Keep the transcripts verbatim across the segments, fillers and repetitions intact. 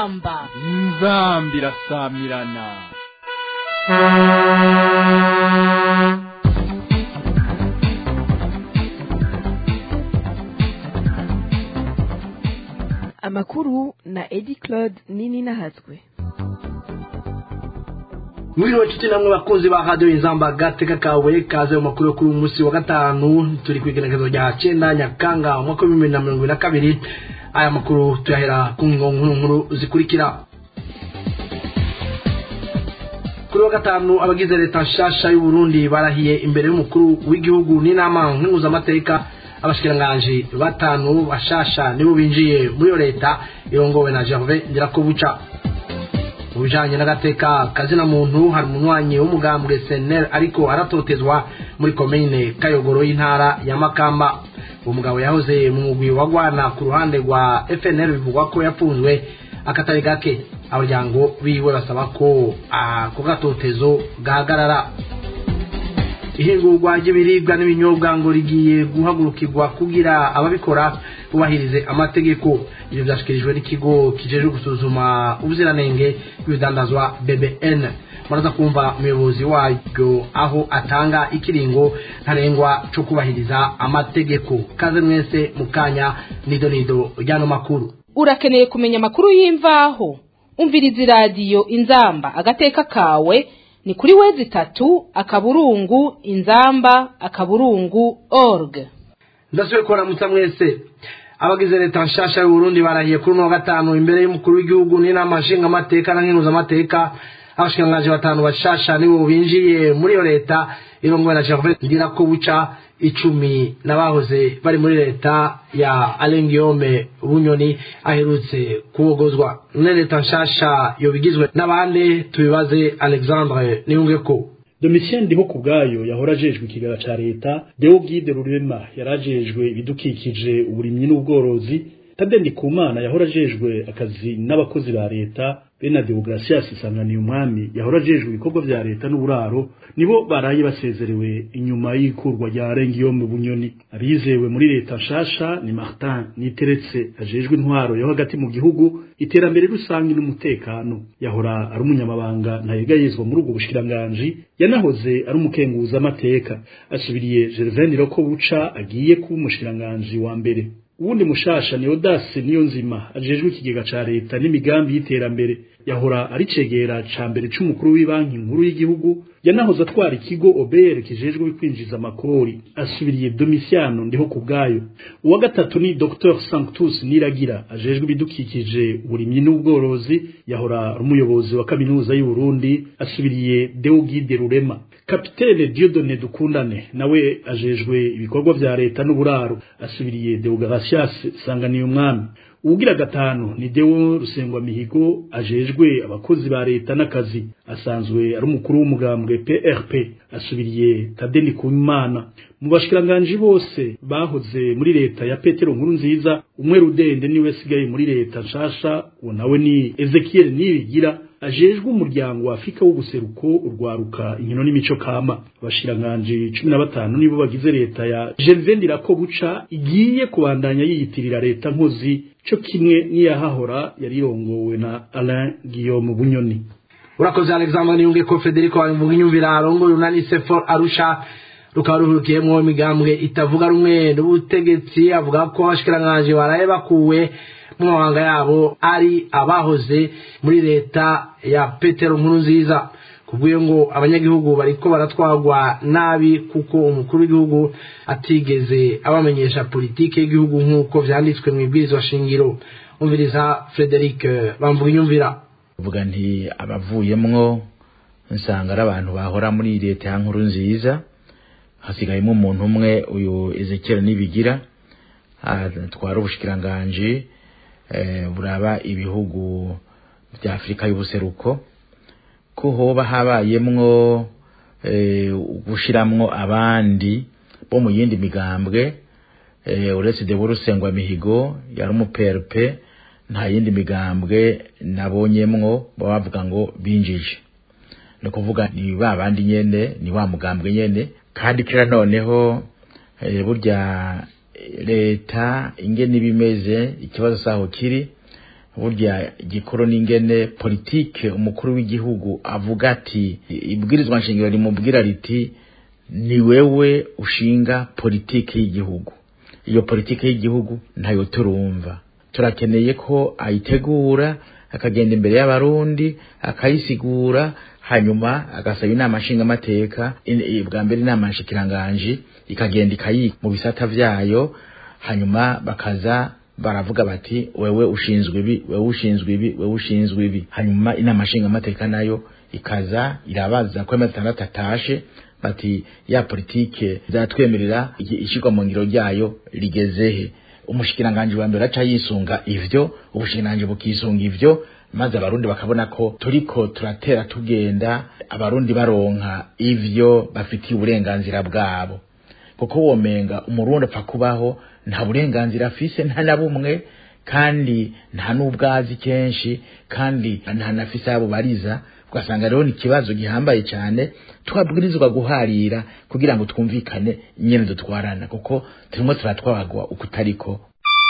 inzamba inzamba irasamirana. Amakuru na Edi Claude Nini Nahazwe. Mwiriwe nshuti namwe bakunzi ba radio Inzamba gateka kawe kaze mu makuru kuri umunsi wa gatanu turi kwigenekezo rya cyenda Nyakanga mu mwaka wa bibiri na mirongo ibiri na kabiri. Aya makuru tuyahera ku nkuru nkuru zikurikira. Kuri wa gatanu abagize leta nshasha y'u Burundi barahiye imbere y'umukuru w'igihugu n'inama nk'impuzamateka. Abashikiranganje batanu bashasha nibo binjiye muri leta irongowe na Gervais Ndirakobuca. Ubijanye n'agateka kazina muntu hari umunwanyi w'umugambwe S N L ariko aratotezwa muri commune Kayogoro y'intara ya Makamba. Umugabo yahoze mu mugwi wagwana ku ruhande rwa F N L bivugwa ko yapfunzwe akatari gake. Abaryango biwe basaba ko ako gatotezo gahagarara. Ihingurwa ry'ibiribwa n'ibinyobwa ngo rigiye guhagurukirwa kugira ababikora bubahirize amategeko. Ibyo byashikirijwe n'ikigo kijeje gusuzuma ubuziranenge bw'ibidandazwa B B N. Muraza kumva umuyobozi waryo aho atanga ikiringo ntarengwa cyo kubahiriza amategeko. Kaze mwese mukanya nido nido ryano makuru. Urakeneye kumenya amakuru y'imvaho? Umviriza radio Inzamba agateka kawe ni kuri wezi tatu akaburungu inzamba akaburungu org. Ndasubira kubona mutsa mwese. Abagize leta nshasha y'u Burundi barahiye kuri no gatanu imbere y'umukuru w'igihugu n'inama nshinga amateka na nkinuza amateka. Abashikiranganje batanu bashasha nibo binjiye muri yo leta irongowe na Gervais Ndirakobuca. Icumi nabahoze bari muri leta ya Alain Guillaume Bunyoni aherutse kubogozwa. Ne leta nshasha yo bigizwe n'abande tubibaze Alexandre Niyungeko. Domitien Ndiho kubgayo yahora ajejwe ikigara ca leta, Deo Guide Rurema yarajejwe ibidukikije uburimyi n'ubworozi, Tade Ndikumana yahora ajejwe akazi n'abakozi ba leta, Bena Deogratias Isanganiye umwami yahora ajejwe ibikorwa vya leta n'uburaro, nibo baraye basezerewe inyuma y'ikurwa rya Guillaume Bunyoni. Abizewe muri leta nshasha ni Martin Niteretse ajejwe intwaro yo hagati mu gihugu, iterambere rusangi n'umutekano. Yahora ari umunyamabanga ntayegayezwa muri ubwo bushikiranganje, yanahoze ari umukenguza amateka. Asubiriye Gervais Ndirakobuca agiye kuba umushikiranganje wa mbere. Uwundi mushasha ni Audace Niyonzima ajejwe ikigega ca leta n'imigambi y'iterambere. Yahora ari cegera ca mbere c'umukuru w'ibanki nkuru y'igihugu, yanahoze atwara ikigo O B R kijejwe kwinjiza amakori. Asubiriye Domiciano Ndiho kubgayo. Uwa gatatu ni Docteur Sanctus Niragira ajejwe ibidukikije uburimyi n'ubworozi, yahora ari umuyobozi wa kaminuza y'u Burundi. Asubiriye Deo Guide Rurema. Kapitene Dieudonné Dukundane nawe ajejwe ibikorwa vya leta n'uburaro. Asubiriye Deogratias Isanganiye umwami. Ugira gatanu ni Deo Rusengwa Mihigo ajejwe abakozi ba leta n'akazi, asanzwe ari umukuru w'umugambwe P R P. Asubiriye Tade Ndikumana. Mu bashikiranganje bose bahoze muri leta ya Petero Nkurunziza, umwe Rudende niwe sigaye muri leta nshasha, uwo nawe ni Ezekiel Nibigira ajejwe umuryango wa Afrika w'ubuseruko urwaruka inkino n'imico kama. Abashiranganje cumi na batanu nibo bagize leta ya Gervais Ndirakobuca igiye kubandanya yiyitirira leta nkozi cyo kimwe n'iyahahora yarirongowe na Alain Guillaume Bunyoni. Urakoze Alexandre Niyungeko. Federico Muginyumvira arongo runani Sefor Arusha rukaruhukiyemo imigambwe itavuga rumwe n'ubutegetsi, avuga ko abashikiranganje baraye bakuwe mu mabanga yabo ari abahoze muri leta ya Petero Nkurunziza. Kuvuye ngo abanyagihugu bariko baratwagwa nabi kuko umukuru w'igihugu atigeze abamenyesha politike y'igihugu nk'uko vyanditswe mu ibwirizwa shingiro. Umviriza Frederic Bamvuginyumvira. Uvuga nti abavuyemwo nsanga ari abantu bahora muri leta ya Nkurunziza, hasigayemo umuntu umwe uyu Ezekiel Nibigira atwara ubushikiranganje eh buraba ibihugu bya Afrika y'ubuseruko, ko hoba habayemwo eh gushiramwo abandi bo mu yindi migambwe eh uretse de Rusengwa Mihigo yari mu P R P, nta yindi migambwe nabonyemwo bavuga ngo binjije. No kuvuga ni babandi nyene ni wa mugambwe nyene, kandi kira noneho eh burya leta ingene bimeze ikibazo saho kiri burya gikoro n'ingene politike umukuru w'igihugu avuga ati ibwirizwa nshingiro rimubwira riti ni wewe ushinga politike y'igihugu. Iyo politike y'igihugu ntayo turumva, turakeneye ko ayitegura akagenda imbere y'abarundi akayisigura, hanyuma agasaba inama nshingamateka, bwa mbere inama nshikiranganji ikagenda ikayi mu bisata vyayo, hanyuma bakaza baravuga bati wewe ushinzwe ibi, wewe ushinzwe ibi, wewe ushinzwe ibi, hanyuma inama nshingamateka nayo ikaza irabaza ko amatandatu atashe bati ya politike zatwemerera ishirwa mu ngiro ryayo rigezehe. Umushikiranganje wa mbere aca yisunga ivyo, ubushikiranganje bukisunga ivyo, maze abarundi bakabona ko turiko turatera tugenda abarundi baronka ivyo bafitiye uburenganzira bwabo. Kuko womenga umurundi apfa kubaho nta burenganzira afise nta na bumwe, kandi nta n'ubwazi kenshi, kandi nta nafise abo bariza. Ugasanga rero ni ikibazo gihambaye cyane, twabwirizwa guharira kugira ngo twumvikane nyene dutwarana, kuko turimo turatwagwa ukutariko.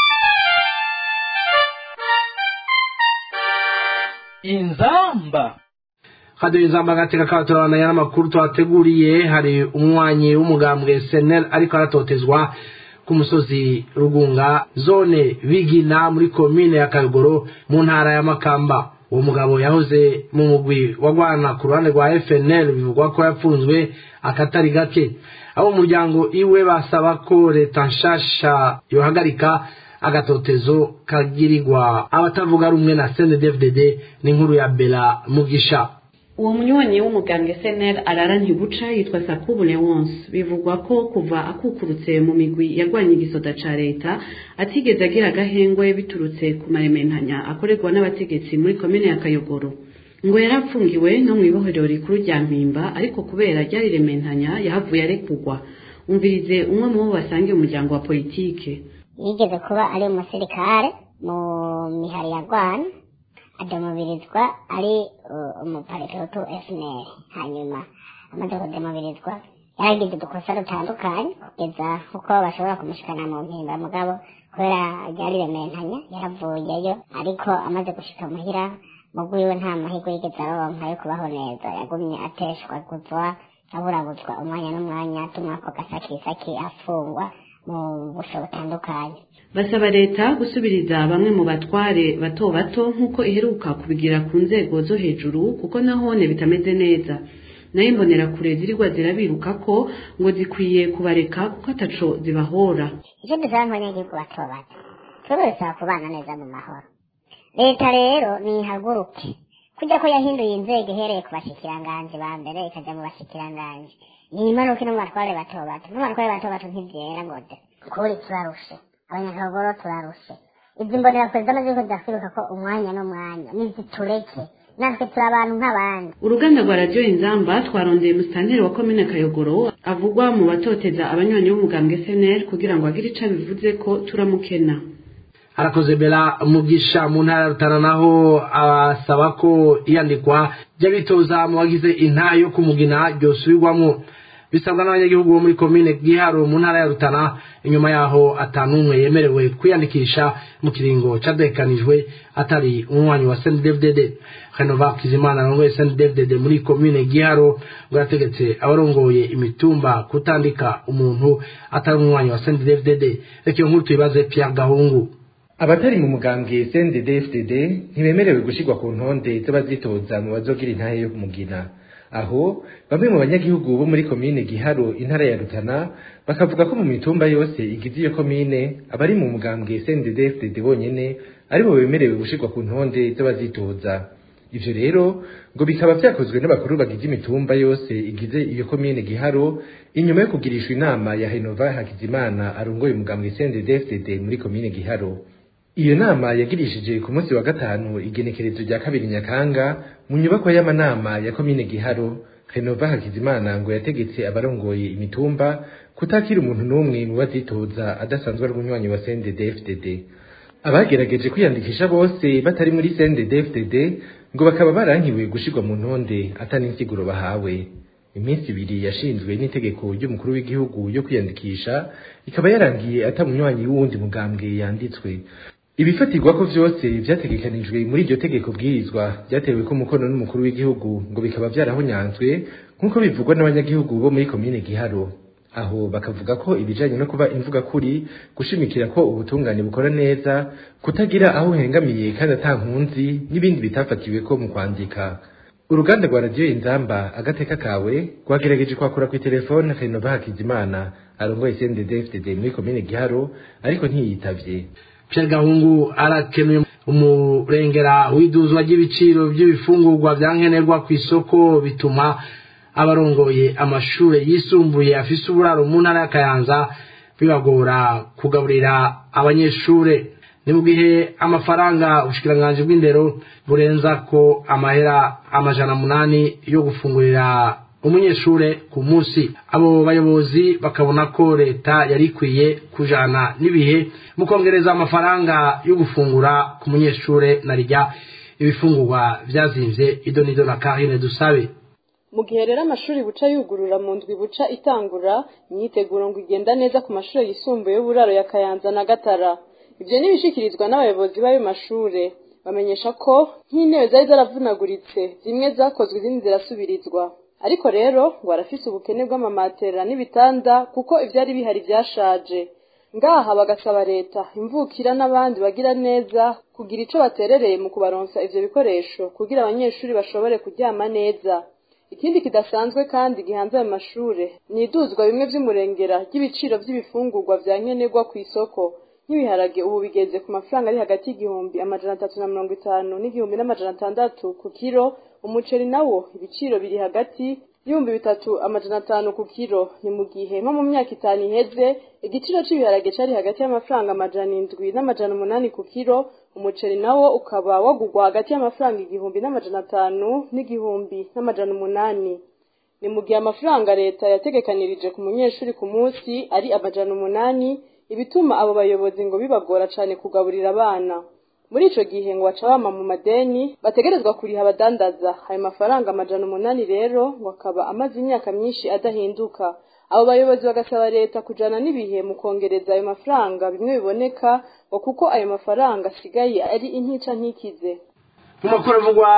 Inzamba Hadi inzamba gateka katurana yana makuru twateguriye. Hari umwanyi w'umugambwe S N L ariko aratotezwa ku musozi Rugunga, zone Bigina muri commune ya Kayogoro mu ntara ya Makamba. Uwo mugabo yahoze mu mugwi wagwana ku ruhande rwa F N L, bivugwa ko yapfunzwe akatari gake. Abo muryango iwe basaba ko leta nshasha yohagarika agatotezo kagirirwa abatavuga rumwe na C N D F D D. N'inkuru ya Bella Mugisha. Uwo munywanyi w'umugambwe S N L arara ntibuca yitwa Sakubu Leonce. Bivugwa ko kuva akukurutse mu migwi yagwanye igisoda ca leta atigeze agira agahengwe biturutse ku marementanya akorerwa n'abategetsi muri komine ya Kayogoro. Ngo yarapfungiwe no mu ibohero rikuru rya Mpimba, ariko kubera ryari rementanya yahavuye arekugwa. Umvirize umwe mu bo basangiye umuryango wa politike. Yigeze kuba ari umusirikare mu mihari yagwana, ademobirizwa ari umupareperoto F N L. Hanyuma amaze kudemobirizwa yaragize udukosa dutandukanye kugeza uko bashobora kumushikana mu Mpimba, mugabo kubera ryari rementanya yaravuyeyo. Ariko amaze gushika muhira mugwiwe nta mahirwe yigeze aronka yo kubaho neza, yagumye ateshwa kuzwa aburabuzwa umwanya n'umwanya, tumwa ko gasakisaki afungwa mu busho butandukanye. Basaba leta gusubiriza bamwe mu batware bato bato nkuko iheruka kubigira ku nzego zo hejuru, kuko nahone bitameze neza. Nayo imbonera kure zirirwa zirabiruka ko ngo zikwiye kubareka kuko ataco zibahora. Icyo dusaba abanyagihugu bato bato turasaba kubana neza mu mahoro. Leta rero nihaguruke kujya ko yahinduye inzego ihereye ku bashikiranganje ba mbere ikaja mu bashikiranganje, nimanuke no mu batware bato bato. No mu batware bato bato ntivyera ngode kuri turarushe, abanyakagoro turarushe. Izi mbonera kure zamaze ko zakwiruka ko umwanya n'umwanya nizitureke, natwe turi abantu nk'abandi. Uruganda rwa Radio Inzamba twarondeye musitanteri wa komine Kayogoro avugwa mu batoteza abanywanyi b'umugambwe S N L kugira ngo agire ico bivuze ko turamukena. Arakoze Bella Mugisha. Mu ntara ya Rutana naho abasaba ko iyandikwa ry'abitoza mu bagize intayo kumugina ryosubirwamwo. Bisabwa n'abanyagihugu bo muri komine Giharo mu ntara ya Rutana, inyuma yaho atanumwe yemerewe kwiyandikisha mu kiringo cadekanijwe atari umwanyi wa C N D F D D. Renova Kizimana arongoye C N D F D D muri komine Giharo ngo yategetse abarongoye imitumba kutandika umuntu atari umwanyi wa C N D F D D. Reka nkuru tuyibaze Pierre Gahungu. Abatari mu mugambwe C N D D F D D ntibemerewe gushirwa ku ntonde z'abazitoza mu bazogira intahe yo kumugina. Aho bamwe mu banyagihugu bo muri komine Giharo intara ya Rutana bakavuga ko mu mitumba yose igize iyo komine abari mu mugambwe C N D D F D D bonyene aribo bemerewe gushirwa ku ntonde z'abazitoza. Ivyo rero ngo bikaba vyakozwe n'abakuru bagize imitumba yose igize iyo komine Giharo inyuma yo kugirishwa inama ya Henova Hakizimana arongoye umugambwe C N D D F D D muri komine Giharo. Iyo nama yagirishije ku munsi wa gatanu igenekerezo rya kabiri Nyakanga mu nyubako y'amanama ya komine Giharo. Henova Hakizimana ngo yategetse abarongoye imitumba kutakira umuntu n'umwe mu bazitoza adasanzwe ari umunywanyi wa C N D D F D D. Abagerageje kwiyandikisha bose batari muri C N D D F D D ngo bakaba barankiwe gushirwa mu ntonde atani insiguro bahawe. Iminsi ibiri yashinzwe n'itegeko ry'umukuru w'igihugu yo kwiyandikisha ikaba yarangiye atamunywanyi w'uwundi mugambwe yanditswe. ibifatirwa ko vyose vyategekanijwe muri iryo tegeko bwirizwa byatewe ko umukono n'umukuru w'igihugu ngo bikaba vyarahonyanzwe nk'uko bivugwa n'abanyagihugu bo muri komine Giharo. Aho bakavuga ko ibijanye no kuba imvuga kuri gushimikira ko ubutungane bukora neza, kutagira aho hengamiye kandi atankunzi n'ibindi bitafatiwe ko mu kwandika. Uruganda rwa radio Inzamba agateka kawe rwagerageje kwakura ku telefone Renova Hakizimana arongoye C N D D F D D muri komine Giharo ariko ntiyitavye. Pierre Gahungu arakenuye umurengera w'iduzwa ry'ibiciro by'ibifungurwa byankenerwa ku isoko bituma abarongoye amashure yisumbuye afise uburaro mu ntara ya Kayanza bibagora kugaburira abanyeshure. Ni mu gihe amafaranga ubushikiranganje bw'indero burenza ko amahera amajana munani yo gufungurira umunyeshure ku munsi. Abo bayobozi bakabona ko leta yari ikwiye kujana n'ibihe mu kongereza amafaranga yo gufungura ku munyeshure na rijya ibifungurwa vyazimvye. Idonido na Karine Dusabe. Mu gihe rero amashuri buca yugurura mu ndwi buca itangura, imyiteguro ngo igenda neza ku mashuri yisumbuye y'uburaro ya Kayanza na Gatara. Ivyo nibishikirizwa n'abayobozi b'ayo mashure, bamenyesha ko nk'intebe zari zaravunaguritse zimwe zakozwe izindi zirasubirizwa. Ariko rero ngo arafise ubukene bw'amamatera n'ibitanda kuko ivyari bihari vyashaje. Ngaha bagasaba leta imvukira n'abandi bagira neza kugira ico baterereye mu kubaronsa ivyo bikoresho kugira abanyeshuri bashobore kuryama neza. Ikindi kidasanzwe kandi gihanze ayo mashure ni iduzwa bimwe vy'umurengera ry'ibiciro vy'ibifungurwa vya nkenerwa ku isoko. Nk'ibiharage ubu bigeze ku mafaranga ari hagati y'igihumbi amajana atatu na mirongo itanu n'igihumbi n'amajana atandatu ku kiro. Umuceri nawo ibiciro biri hagati y'ibihumbi bitatu amajana atanu ku kiro. Ni mu gihe nko mu myaka itanu iheze igiciro c'ibiharage cari hagati y'amafaranga amajana indwi n'amajana umunani ku kiro. Umuceri nawo ukaba wagugwa hagati y'amafaranga igihumbi n'amajana atanu n'igihumbi n'amajana umunani. Ni mu gihe amafaranga leta yategekanirije ku munyeshuri ku munsi ari amajana umunani, ibituma abo bayobozi ngo bibagora cane kugaburira abana. Muri ico gihe ngo baca bama mu madeni bategerezwa kuriha abadandaza. Ayo mafaranga amajana umunani rero ngo akaba amaze imyaka myinshi adahinduka. Abo bayobozi bagasaba leta kujana n'ibihe mu kongereza ayo mafaranga bimwe biboneka ngo kuko ayo mafaranga asigaye ari intica ntikize. Mu makuru avugwa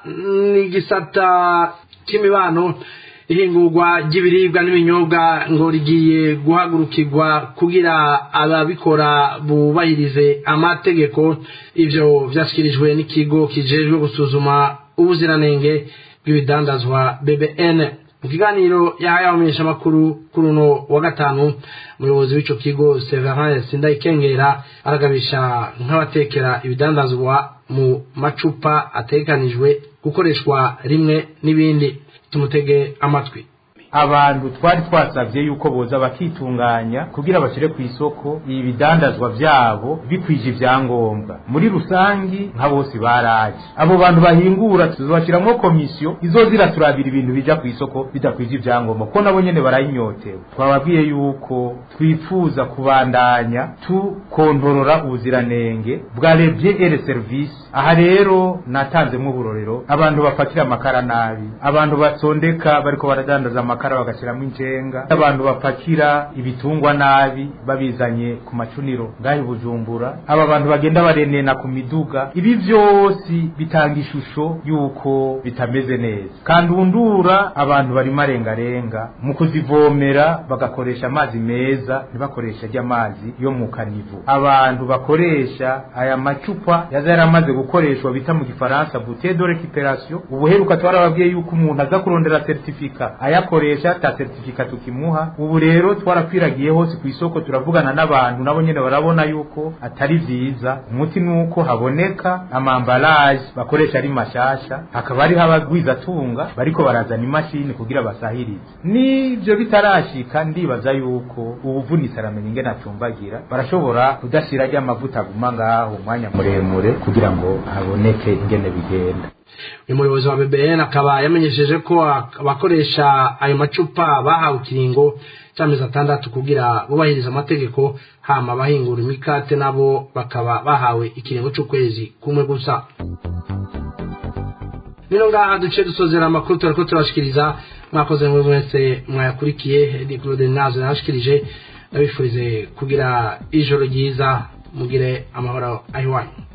n'igisata c'imibano, ihingurwa ry'ibiribwa n'ibinyobwa ngo rigiye guhagurukirwa kugira ababikora bubahirize amategeko. Ivyo vyashikirijwe n'ikigo kijejwe gusuzuma ubuziranenge bw'ibidandazwa B B N. Mu kiganiro yahaye abamenyeshamakuru kuri uno wa gatanu, umuyobozi w'ico kigo Severin Sindayikengera aragabisha nk'abatekera ibidandazwa mu macupa atekanijwe gukoreshwa rimwe n'ibindi. Tumutege amatwi. Abantu twari twasavye yuko boza bakitunganya kugira bashire ku isoko ibidandazwa vyabo bikwije ivyangombwa. Muri rusangi nka bose baraje, abo bantu bahingura tuzobashiramwo komisiyo izozira turabira ibintu bija ku isoko bidakwije ivyangombwa ko nabo nyene barayinyotewe. Twababwiye yuko twifuza kubandanya tukontorora ubuziranenge bwa levye et service. Aha rero natanzemwo uburorero abantu bafatira amakara nabi, abantu batsondeka bariko baradandaza amakara bagashiramwo incenga, abantu bapakira ibitungwa nabi babizanye ku macuniro ngahi Bujumbura, aba bantu bagenda barenena ku miduga. Ibi vyose bitanga ishusho yuko bitameze neza. Kandi undura abantu bari marengarenga mu kuzivomera bagakoresha amazi meza, ntibakoresha ry'amazi yo mu kanivu. Abantu bakoresha aya macupa yazaramaze gukoreshwa bita mu gifaransa bouteille de récupération. Ubuheruka twarababwiye yuko umuntu aza kurondera certificat ayakoresha ta certificat tukimuha. Ubu rero twarakwiragiye hose ku isoko, turavugana n'abantu nabo nyene barabona yuko atari vyiza. Umuti nuko haboneka amambalaje bakoresha ari mashasha, hakaba ari habagwiza tunga bariko barazana imashini kugira basahirize. Nivyo bitarashika ndibaza yuko ubuvunitse aramenye ingene acumbagira, barashobora kudashira rya mavuta aguma ngaho umwanya muremure kugira ngo haboneke ingene bigenda. Umuyobozi wa B B N akaba yamenyesheje ko abakoresha ayo macupa bahawe ikiringo cy'amezi atandatu kugira bubahiriza amategeko, hama abahingura imikate nabo bakaba bahawe ikiringo cy'ukwezi kumwe gusa. Nino ngaha duce dusozera amakuru turiko turashikiriza. Mwakoze mwe mwese mwayakurikiye. Edi Claude Nazo yashikirije, ndabifurize kugira ijoro ryiza mugire amahoro ahiwanyu.